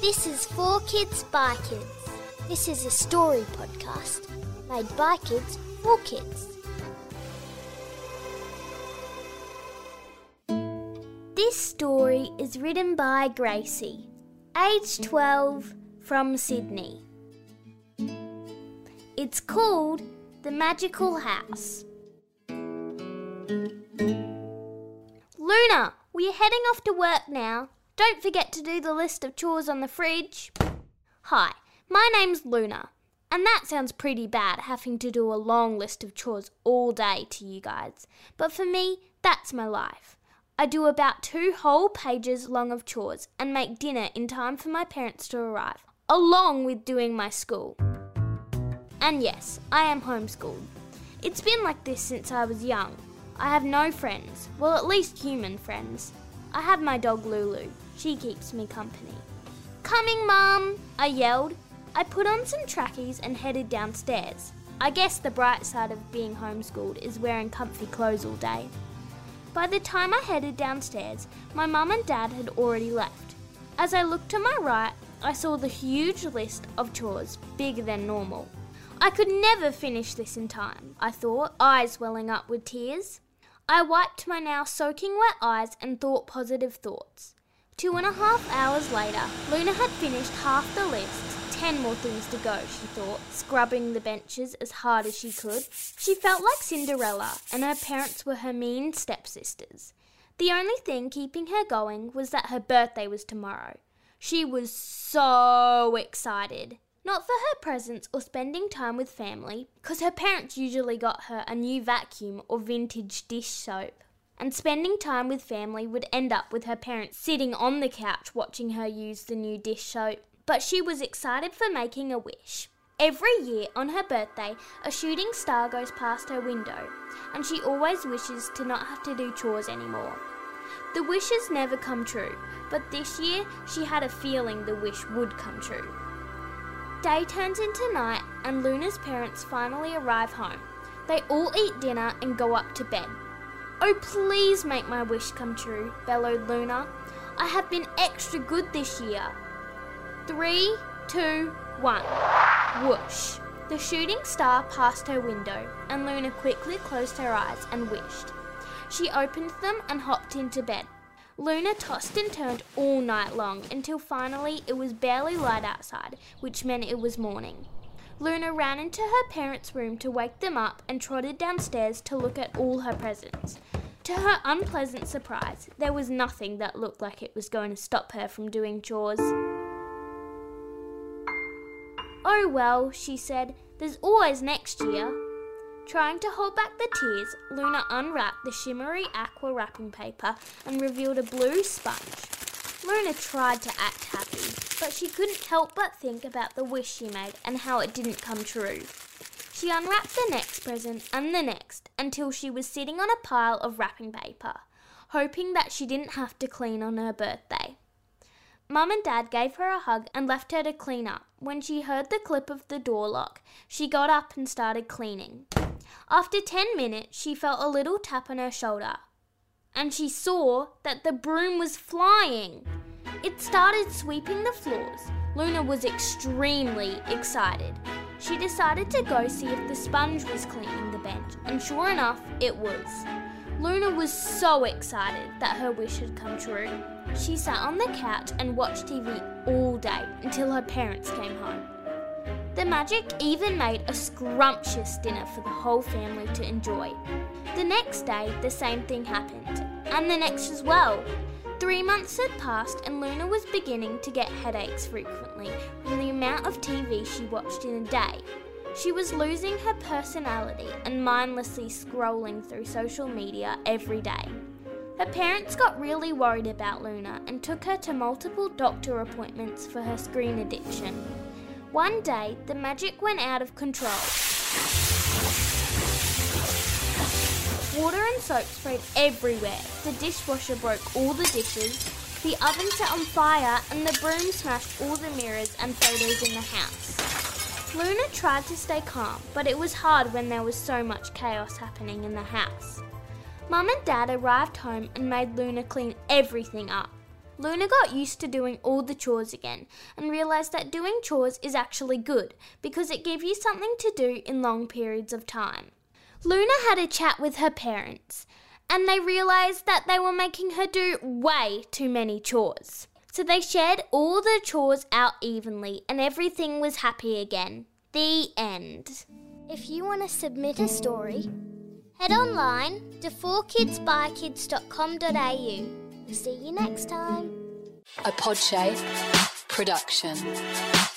This is For Kids by Kids. This is a story podcast made by kids for kids. This story is written by Gracie, age 12, from Sydney. It's called The Magical House. Luna, we're heading off to work now. Don't forget to do the list of chores on the fridge. Hi, my name's Luna, and that sounds pretty bad having to do a long list of chores all day to you guys. But for me, that's my life. I do about 2 whole pages long of chores and make dinner in time for my parents to arrive, along with doing my school. And yes, I am homeschooled. It's been like this since I was young. I have no friends, well, at least human friends. I have my dog Lulu. She keeps me company. "Coming, Mum!" I yelled. I put on some trackies and headed downstairs. I guess the bright side of being homeschooled is wearing comfy clothes all day. By the time I headed downstairs, my mum and dad had already left. As I looked to my right, I saw the huge list of chores, bigger than normal. I could never finish this in time, I thought, eyes welling up with tears. I wiped my now soaking wet eyes and thought positive thoughts. 2.5 hours later, Luna had finished half the list. 10 more things to go, she thought, scrubbing the benches as hard as she could. She felt like Cinderella, and her parents were her mean stepsisters. The only thing keeping her going was that her birthday was tomorrow. She was so excited. Not for her presents or spending time with family, because her parents usually got her a new vacuum or vintage dish soap. And spending time with family would end up with her parents sitting on the couch watching her use the new dish soap. But she was excited for making a wish. Every year on her birthday, a shooting star goes past her window, and she always wishes to not have to do chores anymore. The wishes never come true, but this year she had a feeling the wish would come true. Day turns into night, and Luna's parents finally arrive home. They all eat dinner and go up to bed. "Oh, please make my wish come true," bellowed Luna. "I have been extra good this year." 3, 2, 1. Whoosh! The shooting star passed her window, and Luna quickly closed her eyes and wished. She opened them and hopped into bed. Luna tossed and turned all night long until finally it was barely light outside, which meant it was morning. Luna ran into her parents' room to wake them up and trotted downstairs to look at all her presents. To her unpleasant surprise, there was nothing that looked like it was going to stop her from doing chores. "Oh well," she said, "there's always next year." Trying to hold back the tears, Luna unwrapped the shimmery aqua wrapping paper and revealed a blue sponge. Luna tried to act happy, but she couldn't help but think about the wish she made and how it didn't come true. She unwrapped the next present and the next until she was sitting on a pile of wrapping paper, hoping that she didn't have to clean on her birthday. Mum and Dad gave her a hug and left her to clean up. When she heard the clip of the door lock, she got up and started cleaning. After 10 minutes, she felt a little tap on her shoulder, and she saw that the broom was flying. It started sweeping the floors. Luna was extremely excited. She decided to go see if the sponge was cleaning the bench, and sure enough, it was. Luna was so excited that her wish had come true. She sat on the couch and watched TV all day until her parents came home. The magic even made a scrumptious dinner for the whole family to enjoy. The next day, the same thing happened, and the next as well. 3 months had passed and Luna was beginning to get headaches frequently from the amount of TV she watched in a day. She was losing her personality and mindlessly scrolling through social media every day. Her parents got really worried about Luna and took her to multiple doctor appointments for her screen addiction. One day, the magic went out of control. Water and soap sprayed everywhere. The dishwasher broke all the dishes, the oven set on fire, and the broom smashed all the mirrors and photos in the house. Luna tried to stay calm, but it was hard when there was so much chaos happening in the house. Mum and Dad arrived home and made Luna clean everything up. Luna got used to doing all the chores again and realised that doing chores is actually good because it gives you something to do in long periods of time. Luna had a chat with her parents and they realised that they were making her do way too many chores. So they shared all the chores out evenly and everything was happy again. The end. If you want to submit a story, head online to 4kidsbykids.com.au. See you next time. A Podshape production.